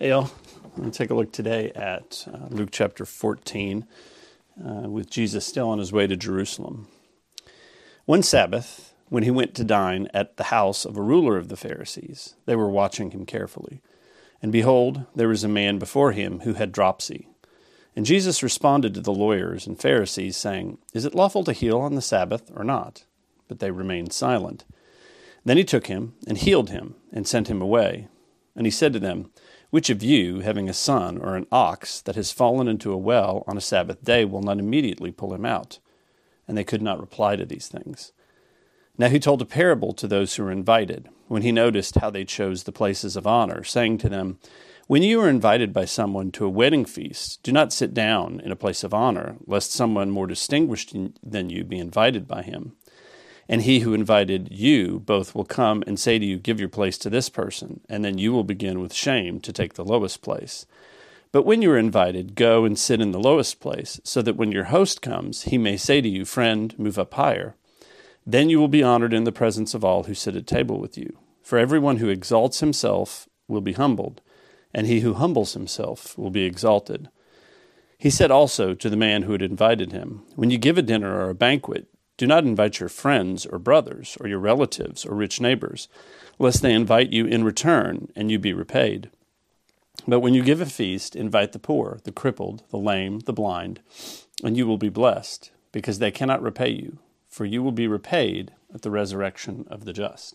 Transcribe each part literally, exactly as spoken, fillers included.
Hey, y'all. I'm going to take a look today at uh, Luke chapter fourteen uh, with Jesus still on his way to Jerusalem. One Sabbath, when he went to dine at the house of a ruler of the Pharisees, they were watching him carefully. And behold, there was a man before him who had dropsy. And Jesus responded to the lawyers and Pharisees, saying, "Is it lawful to heal on the Sabbath or not?" But they remained silent. Then he took him and healed him and sent him away. And he said to them, "Which of you, having a son or an ox that has fallen into a well on a Sabbath day, will not immediately pull him out?" And they could not reply to these things. Now he told a parable to those who were invited, when he noticed how they chose the places of honor, saying to them, "When you are invited by someone to a wedding feast, do not sit down in a place of honor, lest someone more distinguished than you be invited by him. And he who invited you both will come and say to you, 'Give your place to this person,' and then you will begin with shame to take the lowest place. But when you are invited, go and sit in the lowest place, so that when your host comes, he may say to you, 'Friend, move up higher.' Then you will be honored in the presence of all who sit at table with you. For everyone who exalts himself will be humbled, and he who humbles himself will be exalted." He said also to the man who had invited him, "When you give a dinner or a banquet, do not invite your friends or brothers or your relatives or rich neighbors, lest they invite you in return and you be repaid. But when you give a feast, invite the poor, the crippled, the lame, the blind, and you will be blessed, because they cannot repay you, for you will be repaid at the resurrection of the just."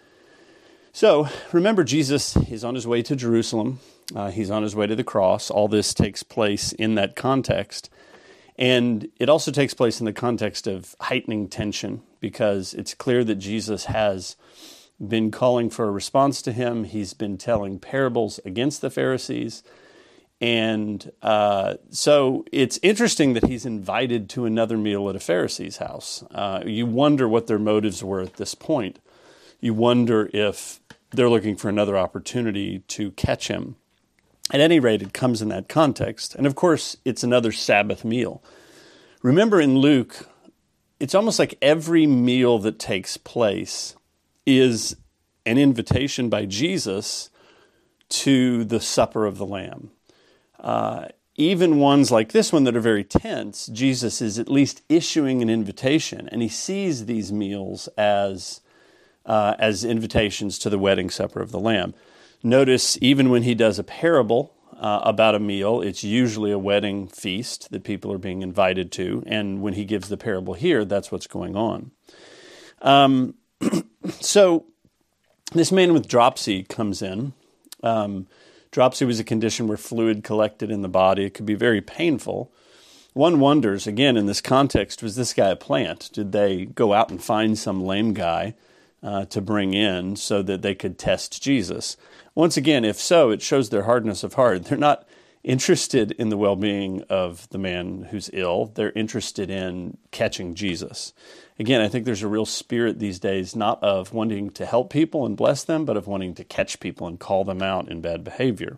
So, remember, Jesus is on his way to Jerusalem. Uh, he's on his way to the cross. All this takes place in that context. And it also takes place in the context of heightening tension, because it's clear that Jesus has been calling for a response to him. He's been telling parables against the Pharisees. And uh, so it's interesting that he's invited to another meal at a Pharisee's house. Uh, you wonder what their motives were at this point. You wonder if they're looking for another opportunity to catch him. At any rate, it comes in that context. And of course, it's another Sabbath meal. Remember in Luke, it's almost like every meal that takes place is an invitation by Jesus to the supper of the Lamb. Uh, even ones like this one that are very tense, Jesus is at least issuing an invitation, and he sees these meals as, uh, as invitations to the wedding supper of the Lamb. Notice, even when he does a parable uh, about a meal, it's usually a wedding feast that people are being invited to. And when he gives the parable here, that's what's going on. Um, so this man with dropsy comes in. Um, dropsy was a condition where fluid collected in the body. It could be very painful. One wonders, again, in this context, was this guy a plant? Did they go out and find some lame guy Uh, to bring in so that they could test Jesus? Once again, if so, it shows their hardness of heart. They're not interested in the well-being of the man who's ill. They're interested in catching Jesus. Again, I think there's a real spirit these days, not of wanting to help people and bless them, but of wanting to catch people and call them out in bad behavior.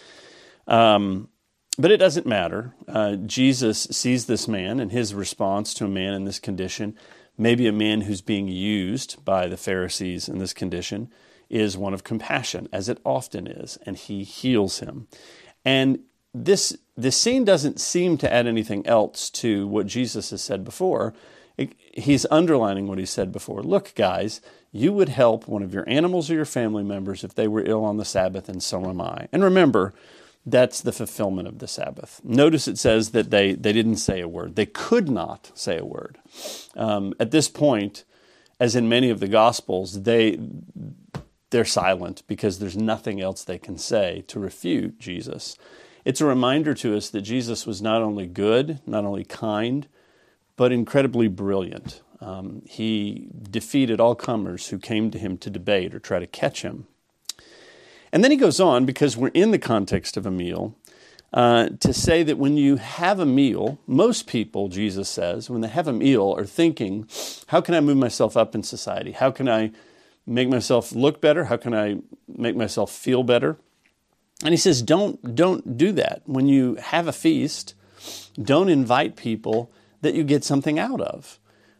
Um, but it doesn't matter. Uh, Jesus sees this man, and his response to a man in this condition, maybe a man who's being used by the Pharisees in this condition, is one of compassion, as it often is, and he heals him. And this this scene doesn't seem to add anything else to what Jesus has said before. It, he's underlining what he said before. Look, guys, you would help one of your animals or your family members if they were ill on the Sabbath, and so am I. And remember, that's the fulfillment of the Sabbath. Notice it says that they, they didn't say a word. They could not say a word. Um, at this point, as in many of the Gospels, they, they're silent because there's nothing else they can say to refute Jesus. It's a reminder to us that Jesus was not only good, not only kind, but incredibly brilliant. Um, he defeated all comers who came to him to debate or try to catch him. And then he goes on, because we're in the context of a meal, uh, to say that when you have a meal, most people, Jesus says, when they have a meal, are thinking, how can I move myself up in society? How can I make myself look better? How can I make myself feel better? And he says, don't, don't do that. When you have a feast, don't invite people that you get something out of.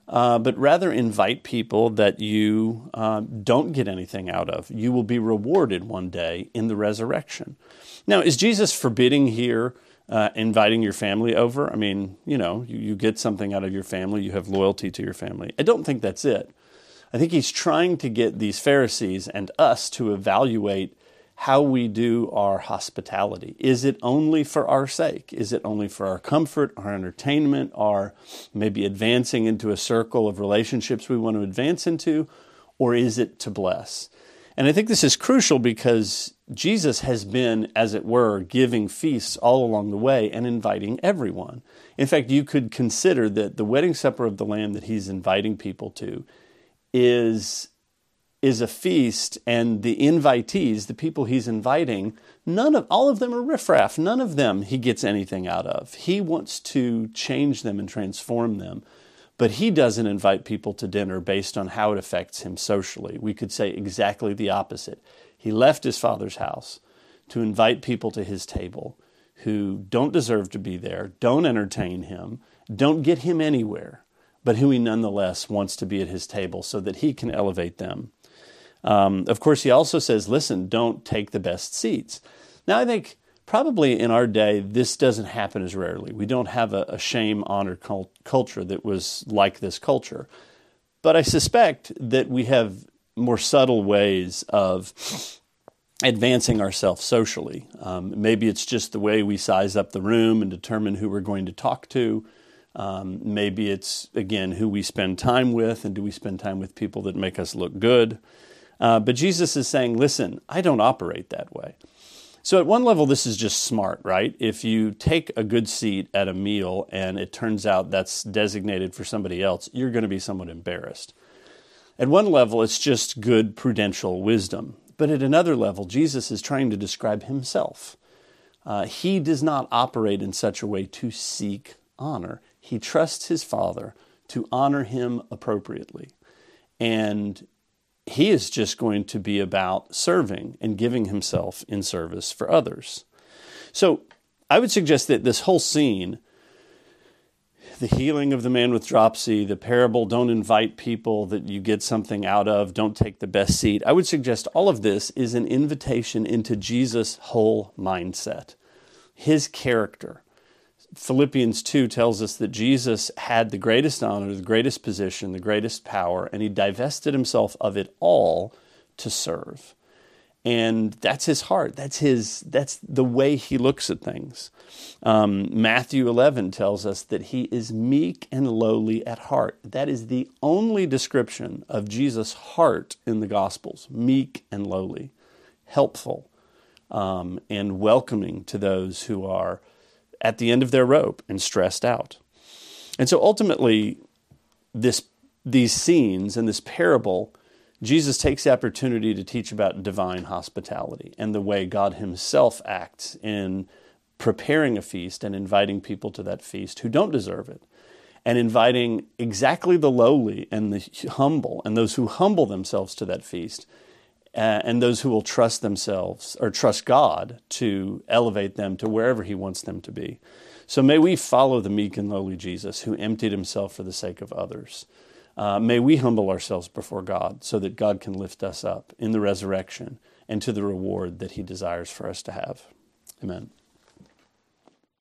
uh, but rather invite people that you uh, don't get anything out of. You will be rewarded one day in the resurrection. Now, is Jesus forbidding here uh, inviting your family over? I mean, you know, you, you get something out of your family, you have loyalty to your family. I don't think that's it. I think he's trying to get these Pharisees and us to evaluate how we do our hospitality. Is it only for our sake? Is it only for our comfort, our entertainment, our maybe advancing into a circle of relationships we want to advance into? Or is it to bless? And I think this is crucial because Jesus has been, as it were, giving feasts all along the way and inviting everyone. In fact, you could consider that the wedding supper of the Lamb that he's inviting people to is, is a feast, and the invitees, the people he's inviting, none of all of them are riffraff. None of them he gets anything out of. He wants to change them and transform them. But he doesn't invite people to dinner based on how it affects him socially. We could say exactly the opposite. He left his Father's house to invite people to his table who don't deserve to be there, don't entertain him, don't get him anywhere, but who he nonetheless wants to be at his table so that he can elevate them. Um, of course, he also says, listen, don't take the best seats. Now, I think probably in our day, this doesn't happen as rarely. We don't have a, a shame-honored cult- culture that was like this culture. But I suspect that we have more subtle ways of advancing ourselves socially. Um, maybe it's just the way we size up the room and determine who we're going to talk to. Um, maybe it's, again, who we spend time with, and do we spend time with people that make us look good? Uh, but Jesus is saying, listen, I don't operate that way. So at one level, this is just smart, right? If you take a good seat at a meal and it turns out that's designated for somebody else, you're going to be somewhat embarrassed. At one level, it's just good prudential wisdom. But at another level, Jesus is trying to describe himself. Uh, he does not operate in such a way to seek honor. He trusts his Father to honor him appropriately. And he is just going to be about serving and giving himself in service for others. So I would suggest that this whole scene, the healing of the man with dropsy, the parable, don't invite people that you get something out of, don't take the best seat, I would suggest all of this is an invitation into Jesus' whole mindset, his character. Philippians two tells us that Jesus had the greatest honor, the greatest position, the greatest power, and he divested himself of it all to serve. And that's his heart. That's his. That's the way he looks at things. Um, Matthew eleven tells us that he is meek and lowly at heart. That is the only description of Jesus' heart in the Gospels, meek and lowly, helpful, um, and welcoming to those who are at the end of their rope and stressed out. And so ultimately, this these scenes and this parable, Jesus takes the opportunity to teach about divine hospitality and the way God himself acts in preparing a feast and inviting people to that feast who don't deserve it, and inviting exactly the lowly and the humble and those who humble themselves to that feast, Uh, and those who will trust themselves or trust God to elevate them to wherever he wants them to be. So may we follow the meek and lowly Jesus who emptied himself for the sake of others. Uh, may we humble ourselves before God so that God can lift us up in the resurrection and to the reward that he desires for us to have. Amen.